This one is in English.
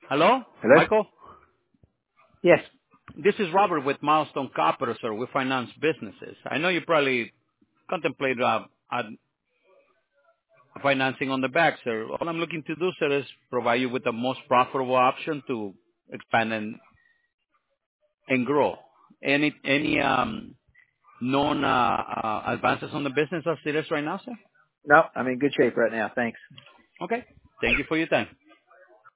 Hello, Hello? Michael? Yes. This is Robert with Milestone Capital, sir. We finance businesses. I know you probably contemplate financing on the back, sir. All I'm looking to do, sir, is provide you with the most profitable option to expand and grow. Any known advances on the business as it is right now, sir? No, I'm in good shape right now. Thanks. Okay. Thank you for your time.